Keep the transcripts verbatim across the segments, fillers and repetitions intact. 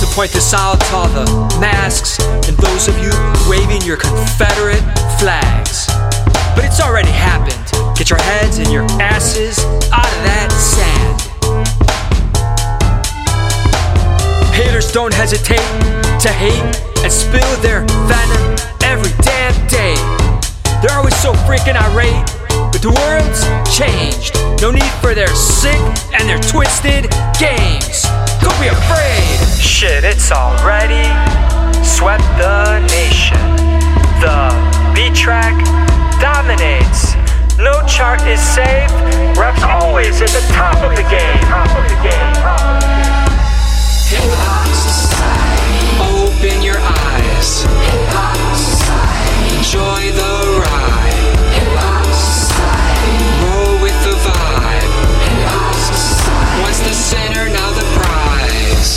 point this out to all the masks and those of you waving your Confederate flags. But it's already happened. Get your heads and your asses out of that sand. Haters don't hesitate to hate and spill their venom every damn day. They're always so freaking irate, but the world's changed. No need for their sick and their twisted games. Don't be afraid. Shit, it's already swept the nation. The beat track dominates. No chart is safe. Reps always at the top of the game. Top of the game. Top of the game. Hip-hop society. Open your eyes. Hip-hop society. Enjoy the ride. Hip-hop society. Roll with the vibe. Hip-hop society. Once the center, now the prize.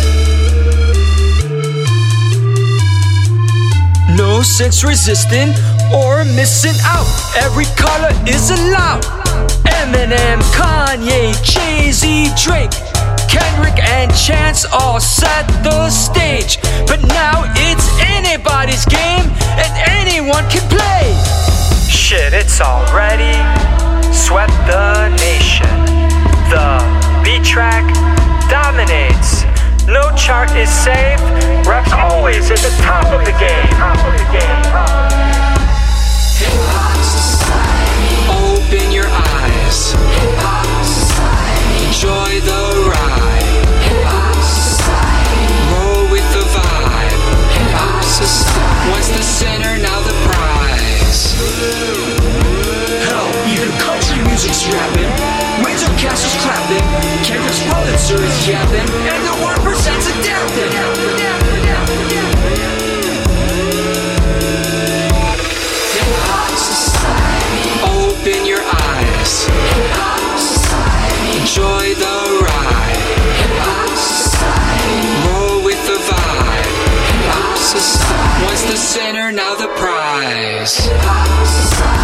No sense resisting or missing out. Every color is allowed. Eminem, Kanye, Jay-Z, Drake, Kendrick and Chance all set the stage. But now it's anybody's game and anyone can play. Shit, it's already swept the nation. The beat track dominates. No chart is safe. Reps always at the top of the game. Top of the game. Top of the game. Hip-hop society. Open your eyes. Hip-hop society. Enjoy the ride. Hip-hop society. Roll with the vibe. Hip-hop society. Once the center, now the prize. Hell, even country music's rapping. Windsor Castle's clapping. Kendrick's Pulitzer is yapping. And the one percent's adapting. Hip-hop society. Open your eyes. Hip-hop society. Enjoy the ride. Hip-hop society. Roll with the vibe. Hip-hop society. Once the center, now the prize. Hip-hop society.